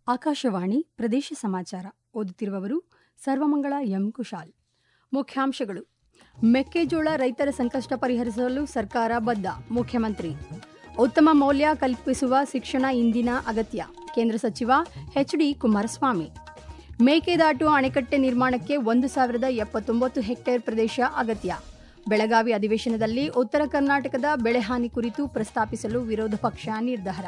ಆಕಾಶವಾಣಿ ಪ್ರದೇಶ ಸಮಾಚಾರ ಓದುತ್ತಿರುವವರು ಸರ್ವಮಂಗಳ ಎಂ ಕುಶಾಲ್. ಮುಖ್ಯಾಂಶಗಳು: ಮೆಕ್ಕೆಜೋಳ ರೈತರ ಸಂಕಷ್ಟ ಪರಿಹರಿಸಲು ಸರ್ಕಾರ ಬದ್ಧ. ಮುಖ್ಯಮಂತ್ರಿ. ಉತ್ತಮ ಮೌಲ್ಯ ಕಲ್ಪಿಸುವ ಶಿಕ್ಷಣ ಇಂದಿನ ಅಗತ್ಯ. ಕೇಂದ್ರ ಸಚಿವ ಎಚ್.ಡಿ. ಕುಮಾರಸ್ವಾಮಿ. ಮೇಕೆದಾಟು ಅಣೆಕಟ್ಟೆ ನಿರ್ಮಾಣಕ್ಕೆ 1079 ಹೆಕ್ಟೇರ್ ಪ್ರದೇಶ ಅಗತ್ಯ. ಬೆಳಗಾವಿ ಅಧಿವೇಶನದಲ್ಲಿ ಉತ್ತರ ಕರ್ನಾಟಕದ ಬೆಳೆಹಾನಿ ಕುರಿತು ಪ್ರಸ್ತಾಪಿಸಲು ವಿರೋಧ ಪಕ್ಷ ನಿರ್ಧಾರ.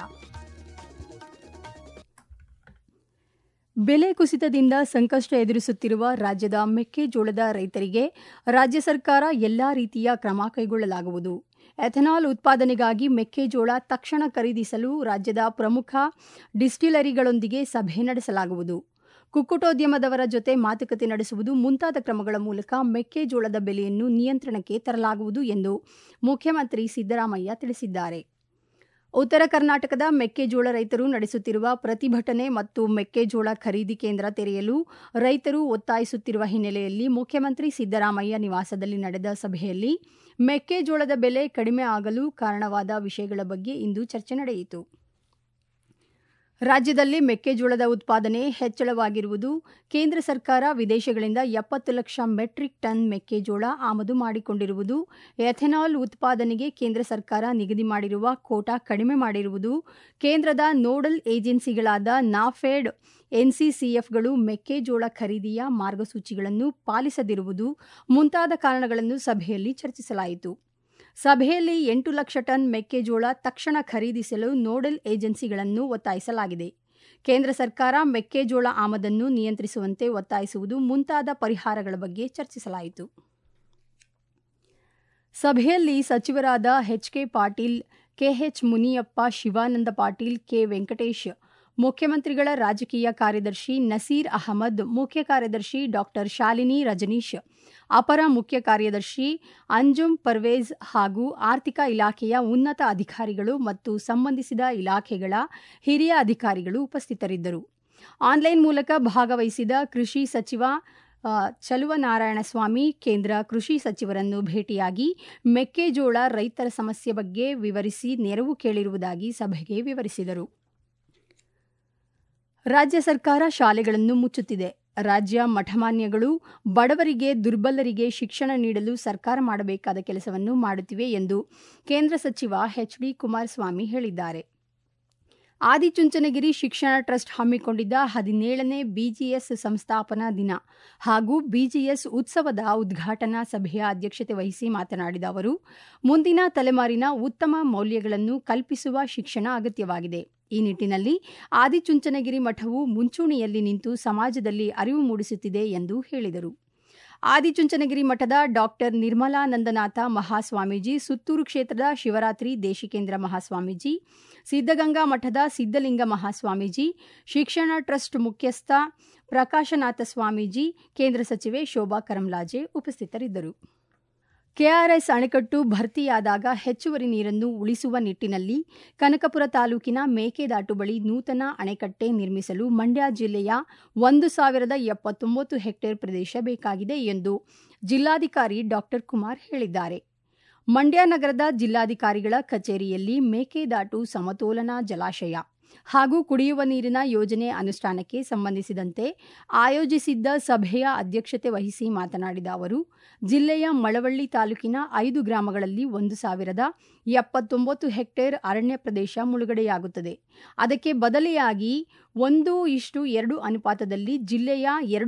ಬೆಲೆ ಕುಸಿತದಿಂದ ಸಂಕಷ್ಟ ಎದುರಿಸುತ್ತಿರುವ ರಾಜ್ಯದ ಮೆಕ್ಕೆಜೋಳದ ರೈತರಿಗೆ ರಾಜ್ಯ ಸರ್ಕಾರ ಎಲ್ಲಾ ರೀತಿಯ ಕ್ರಮ ಕೈಗೊಳ್ಳಲಾಗುವುದು. ಎಥೆನಾಲ್ ಉತ್ಪಾದನೆಗಾಗಿ ಮೆಕ್ಕೆಜೋಳ ತಕ್ಷಣ ಖರೀದಿಸಲು ರಾಜ್ಯದ ಪ್ರಮುಖ ಡಿಸ್ಟಿಲರಿಗಳೊಂದಿಗೆ ಸಭೆ ನಡೆಸಲಾಗುವುದು. ಕುಕ್ಕುಟೋದ್ಯಮದವರ ಜೊತೆ ಮಾತುಕತೆ ನಡೆಸುವುದು ಮುಂತಾದ ಕ್ರಮಗಳ ಮೂಲಕ ಮೆಕ್ಕೆಜೋಳದ ಬೆಲೆಯನ್ನು ನಿಯಂತ್ರಣಕ್ಕೆ ತರಲಾಗುವುದು ಎಂದು ಮುಖ್ಯಮಂತ್ರಿ ಸಿದ್ದರಾಮಯ್ಯ ತಿಳಿಸಿದ್ದಾರೆ. ಉತ್ತರ ಕರ್ನಾಟಕದ ಮೆಕ್ಕೆಜೋಳ ರೈತರು ನಡೆಸುತ್ತಿರುವ ಪ್ರತಿಭಟನೆ ಮತ್ತು ಮೆಕ್ಕೆಜೋಳ ಖರೀದಿ ಕೇಂದ್ರ ತೆರೆಯಲು ರೈತರು ಒತ್ತಾಯಿಸುತ್ತಿರುವ ಹಿನ್ನೆಲೆಯಲ್ಲಿ ಮುಖ್ಯಮಂತ್ರಿ ಸಿದ್ದರಾಮಯ್ಯ ನಿವಾಸದಲ್ಲಿ ನಡೆದ ಸಭೆಯಲ್ಲಿ ಮೆಕ್ಕೆಜೋಳದ ಬೆಲೆ ಕಡಿಮೆ ಆಗಲು ಕಾರಣವಾದ ವಿಷಯಗಳ ಬಗ್ಗೆ ಇಂದು ಚರ್ಚೆ ನಡೆಯಿತು. ರಾಜ್ಯದಲ್ಲಿ ಮೆಕ್ಕೆಜೋಳದ ಉತ್ಪಾದನೆ ಹೆಚ್ಚಳವಾಗಿರುವುದು, ಕೇಂದ್ರ ಸರ್ಕಾರ ವಿದೇಶಗಳಿಂದ 70 ಲಕ್ಷ ಮೆಟ್ರಿಕ್ ಟನ್ ಮೆಕ್ಕೆಜೋಳ ಆಮದು ಮಾಡಿಕೊಂಡಿರುವುದು, ಎಥೆನಾಲ್ ಉತ್ಪಾದನೆಗೆ ಕೇಂದ್ರ ಸರ್ಕಾರ ನಿಗದಿ ಮಾಡಿರುವ ಕೋಟಾ ಕಡಿಮೆ ಮಾಡಿರುವುದು, ಕೇಂದ್ರದ ನೋಡಲ್ ಏಜೆನ್ಸಿಗಳಾದ ನಾಫೆಡ್, ಎನ್ಸಿಸಿಎಫ್ಗಳು ಮೆಕ್ಕೆಜೋಳ ಖರೀದಿಯ ಮಾರ್ಗಸೂಚಿಗಳನ್ನು ಪಾಲಿಸದಿರುವುದು ಮುಂತಾದ ಕಾರಣಗಳನ್ನು ಸಭೆಯಲ್ಲಿ ಚರ್ಚಿಸಲಾಯಿತು. ಸಭೆಯಲ್ಲಿ 8 ಲಕ್ಷ ಟನ್ ಮೆಕ್ಕೆಜೋಳ ತಕ್ಷಣ ಖರೀದಿಸಲು ನೋಡಲ್ ಏಜೆನ್ಸಿಗಳನ್ನು ಒತ್ತಾಯಿಸಲಾಗಿದೆ. ಕೇಂದ್ರ ಸರ್ಕಾರ ಮೆಕ್ಕೆಜೋಳ ಆಮದನ್ನು ನಿಯಂತ್ರಿಸುವಂತೆ ಒತ್ತಾಯಿಸುವುದು ಮುಂತಾದ ಪರಿಹಾರಗಳ ಬಗ್ಗೆ ಚರ್ಚಿಸಲಾಯಿತು. ಸಭೆಯಲ್ಲಿ ಸಚಿವರಾದ H K. Patil, K H. Muniyappa, Shivananda Patil, K. Venkatesh, ಮುಖ್ಯಮಂತ್ರಿಗಳ ರಾಜಕೀಯ ಕಾರ್ಯದರ್ಶಿ ನಸೀರ್ ಅಹಮದ್, ಮುಖ್ಯ ಕಾರ್ಯದರ್ಶಿ ಡಾ. ಶಾಲಿನಿ ರಜನೀಶ್, ಅಪರ ಮುಖ್ಯ ಕಾರ್ಯದರ್ಶಿ ಅಂಜುಮ್ ಪರ್ವೇಜ್ ಹಾಗೂ ಆರ್ಥಿಕ ಇಲಾಖೆಯ ಉನ್ನತ ಅಧಿಕಾರಿಗಳು ಮತ್ತು ಸಂಬಂಧಿಸಿದ ಇಲಾಖೆಗಳ ಹಿರಿಯ ಅಧಿಕಾರಿಗಳು ಉಪಸ್ಥಿತರಿದ್ದರು. ಆನ್ಲೈನ್ ಮೂಲಕ ಭಾಗವಹಿಸಿದ ಕೃಷಿ ಸಚಿವ ಚಲುವನಾರಾಯಣಸ್ವಾಮಿ ಕೇಂದ್ರ ಕೃಷಿ ಸಚಿವರನ್ನು ಭೇಟಿಯಾಗಿ ಮೆಕ್ಕೆಜೋಳ ರೈತರ ಸಮಸ್ಯೆ ಬಗ್ಗೆ ವಿವರಿಸಿ ನೆರವು ಕೇಳಿರುವುದಾಗಿ ಸಭೆಗೆ ವಿವರಿಸಿದರು. ರಾಜ್ಯ ಸರ್ಕಾರ ಶಾಲೆಗಳನ್ನು ಮುಚ್ಚುತ್ತಿದೆ. ರಾಜ್ಯ ಮಠಮಾನ್ಯಗಳು ಬಡವರಿಗೆ, ದುರ್ಬಲರಿಗೆ ಶಿಕ್ಷಣ ನೀಡಲು ಸರ್ಕಾರ ಮಾಡಬೇಕಾದ ಕೆಲಸವನ್ನು ಮಾಡುತ್ತಿವೆ ಎಂದು ಕೇಂದ್ರ ಸಚಿವ ಎಚ್.ಡಿ. ಕುಮಾರಸ್ವಾಮಿ ಹೇಳಿದ್ದಾರೆ. ಆದಿಚುಂಚನಗಿರಿ ಶಿಕ್ಷಣ ಟ್ರಸ್ಟ್ ಹಮ್ಮಿಕೊಂಡಿದ್ದ 17ನೇ ಬಿಜಿಎಸ್ ಸಂಸ್ಥಾಪನಾ ದಿನ ಹಾಗೂ ಬಿಜಿಎಸ್ ಉತ್ಸವದ ಉದ್ಘಾಟನಾ ಸಭೆಯ ಅಧ್ಯಕ್ಷತೆ ವಹಿಸಿ ಮಾತನಾಡಿದ ಅವರು, ಮುಂದಿನ ತಲೆಮಾರಿನ ಉತ್ತಮ ಮೌಲ್ಯಗಳನ್ನು ಕಲ್ಪಿಸುವ ಶಿಕ್ಷಣ ಅಗತ್ಯವಾಗಿದೆ. ಈ ನಿಟ್ಟಿನಲ್ಲಿ ಆದಿಚುಂಚನಗಿರಿ ಮಠವು ಮುಂಚೂಣಿಯಲ್ಲಿ ನಿಂತು ಸಮಾಜದಲ್ಲಿ ಅರಿವು ಮೂಡಿಸುತ್ತಿದೆ ಎಂದು ಹೇಳಿದರು. ಆದಿಚುಂಚನಗಿರಿ ಮಠದ ಡಾ. ನಿರ್ಮಲಾನಂದನಾಥ ಮಹಾಸ್ವಾಮೀಜಿ, ಸುತ್ತೂರು ಕ್ಷೇತ್ರದ ಶಿವರಾತ್ರಿ ದೇಶಿಕೇಂದ್ರ ಮಹಾಸ್ವಾಮೀಜಿ, ಸಿದ್ಧಗಂಗಾ ಮಠದ ಸಿದ್ಧಲಿಂಗ ಮಹಾಸ್ವಾಮೀಜಿ, ಶಿಕ್ಷಣ ಟ್ರಸ್ಟ್ ಮುಖ್ಯಸ್ಥ ಪ್ರಕಾಶನಾಥ ಸ್ವಾಮೀಜಿ, ಕೇಂದ್ರ ಸಚಿವೆ ಶೋಭಾ ಕರಂದ್ಲಾಜೆ ಉಪಸ್ಥಿತರಿದ್ದರು. ಕೆಆರ್ಎಸ್ ಅಣೆಕಟ್ಟು ಭರ್ತಿಯಾದಾಗ ಹೆಚ್ಚುವರಿ ನೀರನ್ನು ಉಳಿಸುವ ನಿಟ್ಟಿನಲ್ಲಿ ಕನಕಪುರ ತಾಲೂಕಿನ ಮೇಕೆದಾಟು ಬಳಿ ನೂತನ ಅಣೆಕಟ್ಟೆ ನಿರ್ಮಿಸಲು ಮಂಡ್ಯ ಜಿಲ್ಲೆಯ 1079 ಹೆಕ್ಟೇರ್ ಪ್ರದೇಶ ಬೇಕಾಗಿದೆ ಎಂದು ಜಿಲ್ಲಾಧಿಕಾರಿ ಡಾ. ಕುಮಾರ್ ಹೇಳಿದ್ದಾರೆ. ಮಂಡ್ಯ ನಗರದ ಜಿಲ್ಲಾಧಿಕಾರಿಗಳ ಕಚೇರಿಯಲ್ಲಿ ಮೇಕೆದಾಟು ಸಮತೋಲನ ಜಲಾಶಯ ಹಾಗೂ ಕುಡಿಯುವ ನೀರಿನ ಯೋಜನೆ ಅನುಷ್ಠಾನಕ್ಕೆ ಸಂಬಂಧಿಸಿದಂತೆ ಆಯೋಜಿಸಿದ್ದ ಸಭೆಯ ಅಧ್ಯಕ್ಷತೆ ವಹಿಸಿ ಮಾತನಾಡಿದ ಅವರು, ಜಿಲ್ಲೆಯ ಮಳವಳ್ಳಿ ತಾಲೂಕಿನ 5 ಗ್ರಾಮಗಳಲ್ಲಿ 1079 ಹೆಕ್ಟೇರ್ ಅರಣ್ಯ ಪ್ರದೇಶ ಮುಳುಗಡೆಯಾಗುತ್ತದೆ. ಅದಕ್ಕೆ ಬದಲಿಯಾಗಿ 1:2 ಅನುಪಾತದಲ್ಲಿ ಜಿಲ್ಲೆಯ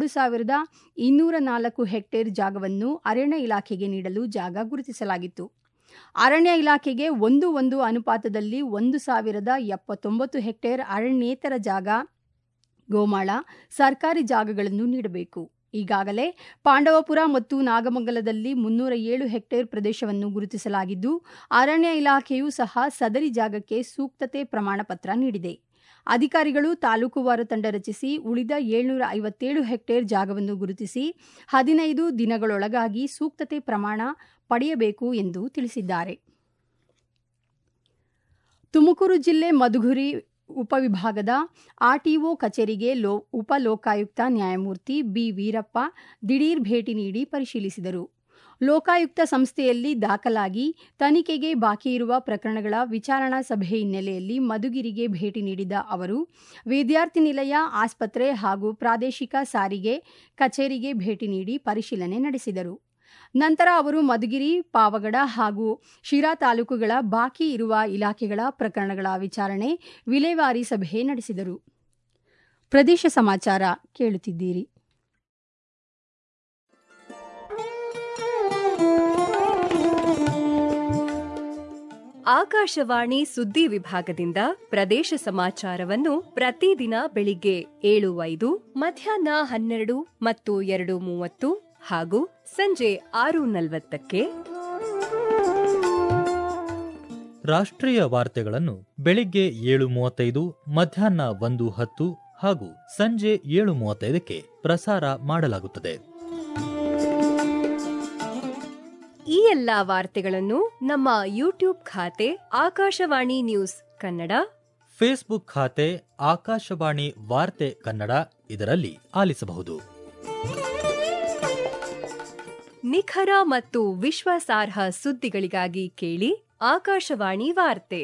2204 ಹೆಕ್ಟೇರ್ ಜಾಗವನ್ನು ಅರಣ್ಯ ಇಲಾಖೆಗೆ ನೀಡಲು ಜಾಗ ಗುರುತಿಸಲಾಗಿತ್ತು. ಅರಣ್ಯ ಇಲಾಖೆಗೆ 1:1 ಅನುಪಾತದಲ್ಲಿ 1079 ಹೆಕ್ಟೇರ್ ಅರಣ್ಯೇತರ ಜಾಗ, ಗೋಮಾಳ, ಸರ್ಕಾರಿ ಜಾಗಗಳನ್ನು ನೀಡಬೇಕು. ಈಗಾಗಲೇ ಪಾಂಡವಪುರ ಮತ್ತು ನಾಗಮಂಗಲದಲ್ಲಿ 307 ಹೆಕ್ಟೇರ್ ಪ್ರದೇಶವನ್ನು ಗುರುತಿಸಲಾಗಿದ್ದು, ಅರಣ್ಯ ಇಲಾಖೆಯೂ ಸಹ ಸದರಿ ಜಾಗಕ್ಕೆ ಸೂಕ್ತತೆ ಪ್ರಮಾಣ ಪತ್ರ ನೀಡಿದೆ. ಅಧಿಕಾರಿಗಳು ತಾಲೂಕುವಾರು ತಂಡ ರಚಿಸಿ ಉಳಿದ 757 ಹೆಕ್ಟೇರ್ ಜಾಗವನ್ನು ಗುರುತಿಸಿ 15 ದಿನಗಳೊಳಗಾಗಿ ಸೂಕ್ತತೆ ಪ್ರಮಾಣ ಪಡೆಯಬೇಕು ಎಂದು ತಿಳಿಸಿದ್ದಾರೆ. ತುಮಕೂರು ಜಿಲ್ಲೆ ಮಧುಗಿರಿ ಉಪವಿಭಾಗದ ಆರ್ಟಿಒ ಕಚೇರಿಗೆ ಉಪ ಲೋಕಾಯುಕ್ತ ನ್ಯಾಯಮೂರ್ತಿ ಬಿ. ವೀರಪ್ಪ ದಿಢೀರ್ ಭೇಟಿ ನೀಡಿ ಪರಿಶೀಲಿಸಿದರು. ಲೋಕಾಯುಕ್ತ ಸಂಸ್ಥೆಯಲ್ಲಿ ದಾಖಲಾಗಿ ತನಿಖೆಗೆ ಬಾಕಿ ಇರುವ ಪ್ರಕರಣಗಳ ವಿಚಾರಣಾ ಸಭೆ ಹಿನ್ನೆಲೆಯಲ್ಲಿ ಮಧುಗಿರಿಗೆ ಭೇಟಿ ನೀಡಿದ ಅವರು ವಿದ್ಯಾರ್ಥಿ ನಿಲಯ, ಆಸ್ಪತ್ರೆ ಹಾಗೂ ಪ್ರಾದೇಶಿಕ ಸಾರಿಗೆ ಕಚೇರಿಗೆ ಭೇಟಿ ನೀಡಿ ಪರಿಶೀಲನೆ ನಡೆಸಿದರು. ನಂತರ ಅವರು ಮಧುಗಿರಿ, ಪಾವಗಡ ಹಾಗೂ ಶಿರಾ ತಾಲೂಕುಗಳ ಬಾಕಿ ಇರುವ ಇಲಾಖೆಗಳ ಪ್ರಕರಣಗಳ ವಿಚಾರಣೆ, ವಿಲೇವಾರಿ ಸಭೆ ನಡೆಸಿದರು. ಪ್ರದೇಶ ಸಮಾಚಾರ ಕೇಳುತ್ತಿದ್ದೀರಿ. ಆಕಾಶವಾಣಿ ಸುದ್ದಿ ವಿಭಾಗದಿಂದ ಪ್ರದೇಶ ಸಮಾಚಾರವನ್ನು ಪ್ರತಿದಿನ ಬೆಳಿಗ್ಗೆ 7:05, ಮಧ್ಯಾಹ್ನ 12 ಮತ್ತು 2:30 ಹಾಗೂ ಸಂಜೆ 6:40ಕ್ಕೆ. ರಾಷ್ಟ್ರೀಯ ವಾರ್ತೆಗಳನ್ನು ಬೆಳಿಗ್ಗೆ 7:35, ಮಧ್ಯಾಹ್ನ 1:10 ಹಾಗೂ ಸಂಜೆ 7:35ಕ್ಕೆ ಪ್ರಸಾರ ಮಾಡಲಾಗುತ್ತದೆ. ಈ ಎಲ್ಲಾ ವಾರ್ತೆಗಳನ್ನು ನಮ್ಮ ಯೂಟ್ಯೂಬ್ ಖಾತೆ ಆಕಾಶವಾಣಿ ನ್ಯೂಸ್ ಕನ್ನಡ, ಫೇಸ್ಬುಕ್ ಖಾತೆ ಆಕಾಶವಾಣಿ ವಾರ್ತೆ ಕನ್ನಡ ಇದರಲ್ಲಿ ಆಲಿಸಬಹುದು. ನಿಖರ ಮತ್ತು ವಿಶ್ವಾಸಾರ್ಹ ಸುದ್ದಿಗಳಿಗಾಗಿ ಕೇಳಿ ಆಕಾಶವಾಣಿ ವಾರ್ತೆ.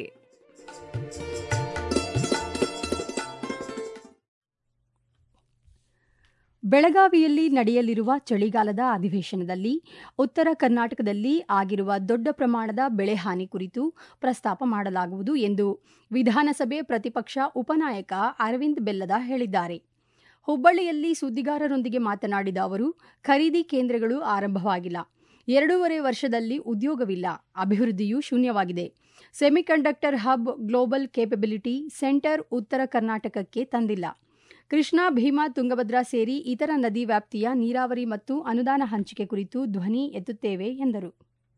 ಬೆಳಗಾವಿಯಲ್ಲಿ ನಡೆಯಲಿರುವ ಚಳಿಗಾಲದ ಅಧಿವೇಶನದಲ್ಲಿ ಉತ್ತರ ಕರ್ನಾಟಕದಲ್ಲಿ ಆಗಿರುವ ದೊಡ್ಡ ಪ್ರಮಾಣದ ಬೆಳೆ ಹಾನಿ ಕುರಿತು ಪ್ರಸ್ತಾಪ ಮಾಡಲಾಗುವುದು ಎಂದು ವಿಧಾನಸಭೆ ಪ್ರತಿಪಕ್ಷ ಉಪನಾಯಕ ಅರವಿಂದ ಬೆಲ್ಲದ ಹೇಳಿದ್ದಾರೆ. ಹುಬ್ಬಳ್ಳಿಯಲ್ಲಿ ಸುದ್ದಿಗಾರರೊಂದಿಗೆ ಮಾತನಾಡಿದ ಅವರು, ಖರೀದಿ ಕೇಂದ್ರಗಳು ಆರಂಭವಾಗಿಲ್ಲ, 2.5 ವರ್ಷದಲ್ಲಿ ಉದ್ಯೋಗವಿಲ್ಲ, ಅಭಿವೃದ್ಧಿಯೂ ಶೂನ್ಯವಾಗಿದೆ. Semiconductor hub, global capability centre ಉತ್ತರ ಕರ್ನಾಟಕಕ್ಕೆ ತಂದಿಲ್ಲ. ಕೃಷ್ಣಾ, ಭೀಮಾ, ತುಂಗಭದ್ರಾ ಸೇರಿ ಇತರ ನದಿ ವ್ಯಾಪ್ತಿಯ ನೀರಾವರಿ ಮತ್ತು ಅನುದಾನ ಹಂಚಿಕೆ ಕುರಿತು ಧ್ವನಿ ಎತ್ತುತ್ತೇವೆ ಎಂದರು.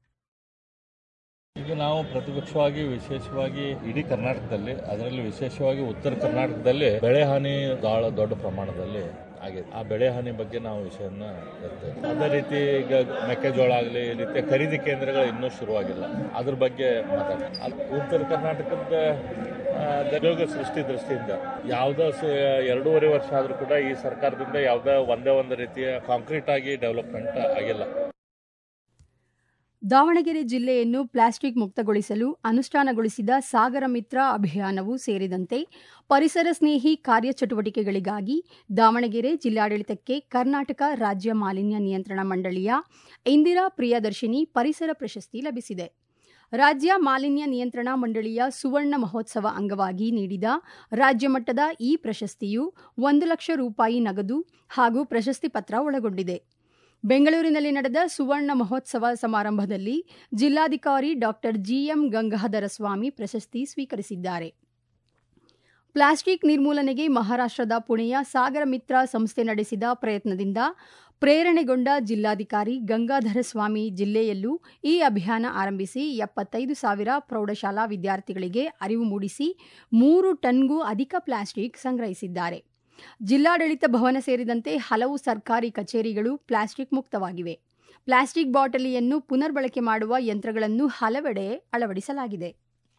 ಈಗ ನಾವು ಪ್ರತಿಪಕ್ಷವಾಗಿ ವಿಶೇಷವಾಗಿ ಇಡೀ ಕರ್ನಾಟಕದಲ್ಲಿ, ಅದರಲ್ಲಿ ವಿಶೇಷವಾಗಿ ಉತ್ತರ ಕರ್ನಾಟಕದಲ್ಲಿ ಬೆಳೆ ಹಾನಿ ಬಹಳ ದೊಡ್ಡ ಪ್ರಮಾಣದಲ್ಲಿ ಆಗಿದೆ. ಆ ಬೆಳೆ ಹಾನಿ ಬಗ್ಗೆ ನಾವು ವಿಷಯನ ಇರ್ತೇವೆ. ಅದೇ ರೀತಿ ಈಗ ಮೆಕ್ಕೆಜೋಳ ಆಗಲಿ, ಈ ರೀತಿಯ ಖರೀದಿ ಕೇಂದ್ರಗಳು ಇನ್ನೂ ಶುರುವಾಗಿಲ್ಲ, ಅದ್ರ ಬಗ್ಗೆ ಮಾತಾಡ್ತೀವಿ. ಉತ್ತರ ಕರ್ನಾಟಕದ ಉದ್ಯೋಗ ಸೃಷ್ಟಿ ದೃಷ್ಟಿಯಿಂದ ಯಾವುದೋ 2.5 ವರ್ಷ ಆದರೂ ಕೂಡ ಈ ಸರ್ಕಾರದಿಂದ ಯಾವುದೋ ಒಂದೇ ಒಂದು ರೀತಿಯ ಕಾಂಕ್ರೀಟ್ ಆಗಿ ಡೆವಲಪ್ಮೆಂಟ್ ಆಗಿಲ್ಲ. ದಾವಣಗೆರೆ ಜಿಲ್ಲೆಯನ್ನು ಪ್ಲಾಸ್ಟಿಕ್ ಮುಕ್ತಗೊಳಿಸಲು ಅನುಷ್ಠಾನಗೊಳಿಸಿದ ಸಾಗರ ಮಿತ್ರ ಅಭಿಯಾನವೂ ಸೇರಿದಂತೆ ಪರಿಸರ ಸ್ನೇಹಿ ಕಾರ್ಯಚಟುವಟಿಕೆಗಳಿಗಾಗಿ ದಾವಣಗೆರೆ ಜಿಲ್ಲಾಡಳಿತಕ್ಕೆ ಕರ್ನಾಟಕ ರಾಜ್ಯ ಮಾಲಿನ್ಯ ನಿಯಂತ್ರಣ ಮಂಡಳಿಯ ಇಂದಿರಾ ಪ್ರಿಯದರ್ಶಿನಿ ಪರಿಸರ ಪ್ರಶಸ್ತಿ ಲಭಿಸಿದೆ. ರಾಜ್ಯ ಮಾಲಿನ್ಯ ನಿಯಂತ್ರಣ ಮಂಡಳಿಯ ಸುವರ್ಣ ಮಹೋತ್ಸವ ಅಂಗವಾಗಿ ನೀಡಿದ ರಾಜ್ಯ ಮಟ್ಟದ ಈ ಪ್ರಶಸ್ತಿಯು 1 ಲಕ್ಷ ರೂಪಾಯಿ ನಗದು ಹಾಗೂ ಪ್ರಶಸ್ತಿ ಪತ್ರ ಒಳಗೊಂಡಿದೆ. ಬೆಂಗಳೂರಿನಲ್ಲಿ ನಡೆದ ಸುವರ್ಣ ಮಹೋತ್ಸವ ಸಮಾರಂಭದಲ್ಲಿ ಜಿಲ್ಲಾಧಿಕಾರಿ ಡಾ ಜಿಎಂ ಗಂಗಾಧರ ಸ್ವಾಮಿ ಪ್ರಶಸ್ತಿ ಸ್ವೀಕರಿಸಿದ್ದಾರೆ. ಪ್ಲಾಸ್ಟಿಕ್ ನಿರ್ಮೂಲನೆಗೆ ಮಹಾರಾಷ್ಟ್ರದ ಪುಣೆಯ ಸಾಗರ ಮಿತ್ರ ಸಂಸ್ಥೆ ನಡೆಸಿದ ಪ್ರಯತ್ನದಿಂದ ಪ್ರೇರಣೆಗೊಂಡ ಜಿಲ್ಲಾಧಿಕಾರಿ ಗಂಗಾಧರ ಸ್ವಾಮಿ ಜಿಲ್ಲೆಯಲ್ಲೂ ಈ ಅಭಿಯಾನ ಆರಂಭಿಸಿ 75,000 ಪ್ರೌಢಶಾಲಾ ವಿದ್ಯಾರ್ಥಿಗಳಿಗೆ ಅರಿವು ಮೂಡಿಸಿ 3 ಟನ್ಗೂ ಅಧಿಕ ಪ್ಲಾಸ್ಟಿಕ್ ಸಂಗ್ರಹಿಸಿದ್ದಾರೆ. ಜಿಲ್ಲಾಡಳಿತ ಭವನ ಸೇರಿದಂತೆ ಹಲವು ಸರ್ಕಾರಿ ಕಚೇರಿಗಳು ಪ್ಲಾಸ್ಟಿಕ್ ಮುಕ್ತವಾಗಿವೆ. ಪ್ಲಾಸ್ಟಿಕ್ ಬಾಟಲಿಯನ್ನು ಪುನರ್ಬಳಕೆ ಮಾಡುವ ಯಂತ್ರಗಳನ್ನು ಹಲವೆಡೆ ಅಳವಡಿಸಲಾಗಿದೆ.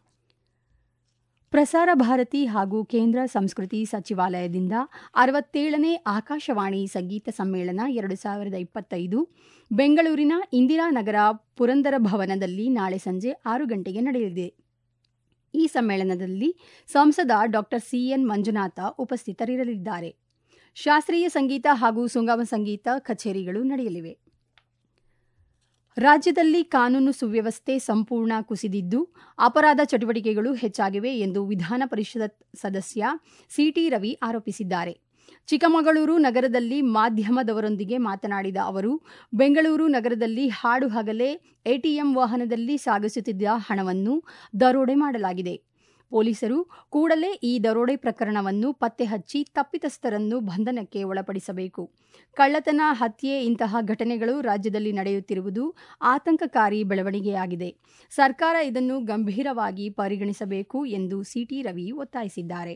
ಪ್ರಸಾರ ಭಾರತಿ ಹಾಗೂ ಕೇಂದ್ರ ಸಂಸ್ಕೃತಿ ಸಚಿವಾಲಯದಿಂದ 67ನೇ ಆಕಾಶವಾಣಿ ಸಂಗೀತ ಸಮ್ಮೇಳನ 2025 ಬೆಂಗಳೂರಿನ ಇಂದಿರಾನಗರ ಪುರಂದರ ಭವನದಲ್ಲಿ ನಾಳೆ ಸಂಜೆ 6 ಗಂಟೆಗೆ ನಡೆಯಲಿದೆ. ಈ ಸಮ್ಮೇಳನದಲ್ಲಿ ಸಂಸದ ಡಾ ಸಿಎನ್ ಮಂಜುನಾಥ ಉಪಸ್ಥಿತರಿರಲಿದ್ದಾರೆ. ಶಾಸ್ತ್ರೀಯ ಸಂಗೀತ ಹಾಗೂ ಸುಗಮ ಸಂಗೀತ ಕಚೇರಿಗಳು ನಡೆಯಲಿವೆ. ರಾಜ್ಯದಲ್ಲಿ ಕಾನೂನು ಸುವ್ಯವಸ್ಥೆ ಸಂಪೂರ್ಣ ಕುಸಿದಿದ್ದು ಅಪರಾಧ ಚಟುವಟಿಕೆಗಳು ಹೆಚ್ಚಾಗಿವೆ ಎಂದು ವಿಧಾನ ಪರಿಷತ್ ಸದಸ್ಯ ಸಿಟಿ ರವಿ ಆರೋಪಿಸಿದ್ದಾರೆ. ಚಿಕ್ಕಮಗಳೂರು ನಗರದಲ್ಲಿ ಮಾಧ್ಯಮದವರೊಂದಿಗೆ ಮಾತನಾಡಿದ ಅವರು, ಬೆಂಗಳೂರು ನಗರದಲ್ಲಿ ಹಾಡು ಹಗಲೇ ಎಟಿಎಂ ವಾಹನದಲ್ಲಿ ಸಾಗಿಸುತ್ತಿದ್ದ ಹಣವನ್ನು ದರೋಡೆ ಮಾಡಲಾಗಿದೆ. ಪೊಲೀಸರು ಕೂಡಲೇ ಈ ದರೋಡೆ ಪ್ರಕರಣವನ್ನು ಪತ್ತೆ ಹಚ್ಚಿ ತಪ್ಪಿತಸ್ಥರನ್ನು ಬಂಧನಕ್ಕೆ ಒಳಪಡಿಸಬೇಕು. ಕಳ್ಳತನ, ಹತ್ಯೆ ಇಂತಹ ಘಟನೆಗಳು ರಾಜ್ಯದಲ್ಲಿ ನಡೆಯುತ್ತಿರುವುದು ಆತಂಕಕಾರಿ ಬೆಳವಣಿಗೆಯಾಗಿದೆ. ಸರ್ಕಾರ ಇದನ್ನು ಗಂಭೀರವಾಗಿ ಪರಿಗಣಿಸಬೇಕು ಎಂದು ಸಿಟಿ ರವಿ ಒತ್ತಾಯಿಸಿದ್ದಾರೆ.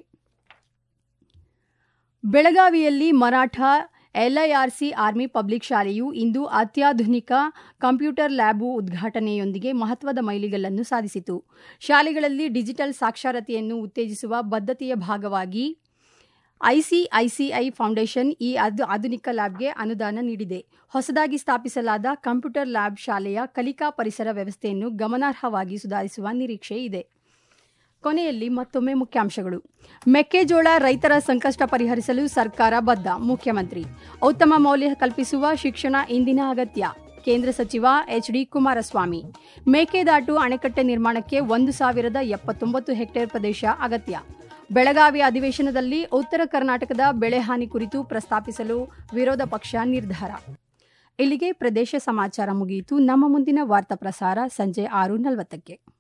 ಬೆಳಗಾವಿಯಲ್ಲಿ ಮರಾಠ ಎಲ್ಐಆರ್ಸಿ ಆರ್ಮಿ ಪಬ್ಲಿಕ್ ಶಾಲೆಯು ಇಂದು ಅತ್ಯಾಧುನಿಕ ಕಂಪ್ಯೂಟರ್ ಲ್ಯಾಬ್ ಉದ್ಘಾಟನೆಯೊಂದಿಗೆ ಮಹತ್ವದ ಮೈಲಿಗಲ್ಲನ್ನು ಸಾಧಿಸಿತು. ಶಾಲೆಗಳಲ್ಲಿ ಡಿಜಿಟಲ್ ಸಾಕ್ಷರತೆಯನ್ನು ಉತ್ತೇಜಿಸುವ ಬದ್ಧತೆಯ ಭಾಗವಾಗಿ ಐಸಿಐಸಿಐ ಫೌಂಡೇಶನ್ ಈ ಆಧುನಿಕ ಲ್ಯಾಬ್ಗೆ ಅನುದಾನ ನೀಡಿದೆ. ಹೊಸದಾಗಿ ಸ್ಥಾಪಿಸಲಾದ ಕಂಪ್ಯೂಟರ್ ಲ್ಯಾಬ್ ಶಾಲೆಯ ಕಲಿಕಾ ಪರಿಸರ ವ್ಯವಸ್ಥೆಯನ್ನು ಗಮನಾರ್ಹವಾಗಿ ಸುಧಾರಿಸುವ ನಿರೀಕ್ಷೆ ಇದೆ. ಕೊನೆಯಲ್ಲಿ ಮತ್ತೊಮ್ಮೆ ಮುಖ್ಯಾಂಶಗಳು. ಮೆಕ್ಕೆಜೋಳ ರೈತರ ಸಂಕಷ್ಟ ಪರಿಹರಿಸಲು ಸರ್ಕಾರ ಬದ್ಧ. ಮುಖ್ಯಮಂತ್ರಿ. ಉತ್ತಮ ಮೌಲ್ಯ ಕಲ್ಪಿಸುವ ಶಿಕ್ಷಣ ಇಂದಿನ ಅಗತ್ಯ. ಕೇಂದ್ರ ಸಚಿವ ಎಚ್ಡಿ ಕುಮಾರಸ್ವಾಮಿ. ಮೇಕೆದಾಟು ಅಣೆಕಟ್ಟೆ ನಿರ್ಮಾಣಕ್ಕೆ 1079 ಹೆಕ್ಟೇರ್ ಪ್ರದೇಶ ಅಗತ್ಯ. ಬೆಳಗಾವಿ ಅಧಿವೇಶನದಲ್ಲಿ ಉತ್ತರ ಕರ್ನಾಟಕದ ಬೆಳೆ ಹಾನಿ ಕುರಿತು ಪ್ರಸ್ತಾಪಿಸಲು ವಿರೋಧ ಪಕ್ಷ ನಿರ್ಧಾರ. ಇಲ್ಲಿಗೆ ಪ್ರದೇಶ ಸಮಾಚಾರ ಮುಗಿಯಿತು. ನಮ್ಮ ಮುಂದಿನ ವಾರ್ತಾ ಪ್ರಸಾರ ಸಂಜೆ 6:40ಕ್ಕೆ.